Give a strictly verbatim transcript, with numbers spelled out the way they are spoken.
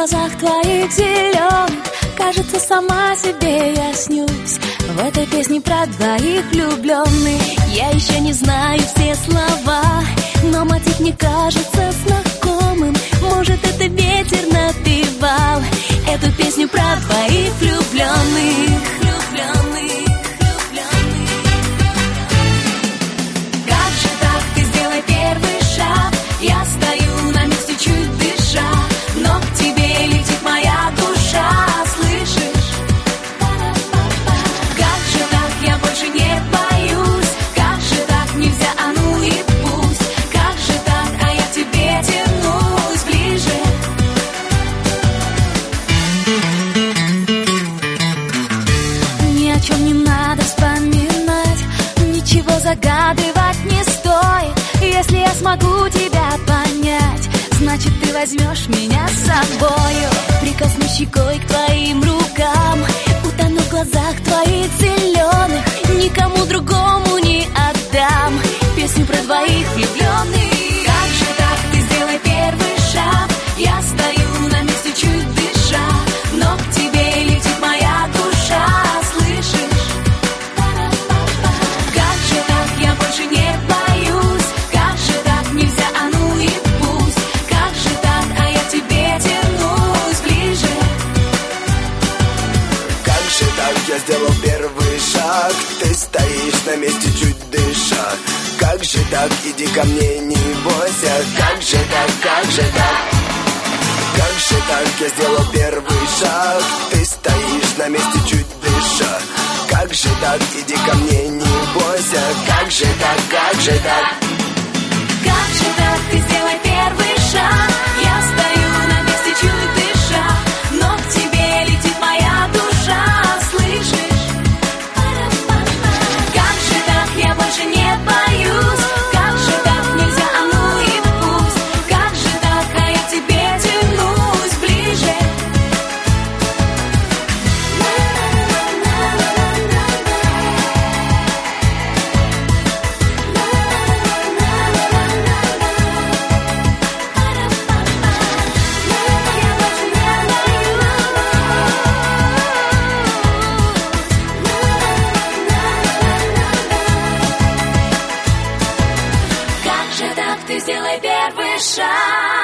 глазах твоих зеленых, кажется, сама себе я снюсь в этой песне про двоих влюбленных. Я еще не знаю все слова, но мотив мне кажется знакомым. Может, это ветер напевал эту песню про двоих влюбленных. Влюбленных, влюбленных. Как же так, ты сделай первый шаг. Я стою на месте, чуть дыша, но к тебе летит моя душа, слышишь? Как же так, я больше не боюсь. Как же так, нельзя, а ну и пусть. Как же так, а я к тебе тянусь ближе. Ни о чем не надо вспоминать, ничего загадывать не стоит. Если я смогу тебя понять, значит, ты возьмешь меня с собою. Прикоснусь щекой к твоим рукам, утону в глазах твоих зеленых, никому другому не отдам песню про двоих влюбленных. Как же так, ты сделай первый шаг. Я стою на месте, чуть дыша, но к тебе летит моя душа, слышишь? Как же так, я больше не боюсь. Как же так, нельзя, а ну и пусть. Как же так, а я к тебе тянусь ближе. Как же так, я сделал первый шаг. Ты стоишь на месте, чуть дыша. Как же так, иди ко мне, не бойся. Как же так, как же так. Как же так, я сделал первый шаг. Ты стоишь на месте, чуть дыша. Как же так, иди ко мне, не бойся. Как же так, как же так. Как же так, ты сделай первый шаг. Я стою на месте, чуть дыша, но к тебе летит моя душа, слышишь? Как же так, я больше не боюсь. Как же так, нельзя, а ну и пусть. Как же так, а я к тебе тянусь ближе. Как же так, ты сделай первый шаг.